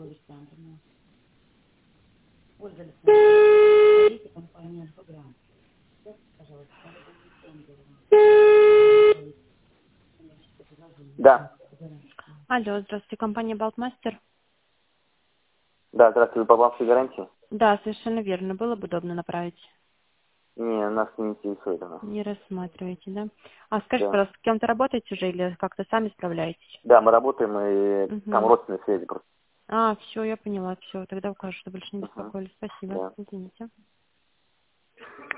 Да. Алло, здравствуйте, компания Балтмастер. Да, здравствуйте, по вашей гарантии? Да, совершенно верно. Было бы удобно направить. Не, нас не интересует она. Не рассматриваете, да? А скажите, Да. пожалуйста, с кем-то работаете уже или как-то сами справляетесь? Да, мы работаем, и там Угу. родственные связи просто. А, все, я поняла, все. Тогда укажу, что больше не Угу. беспокоили. Спасибо. Да. Извините.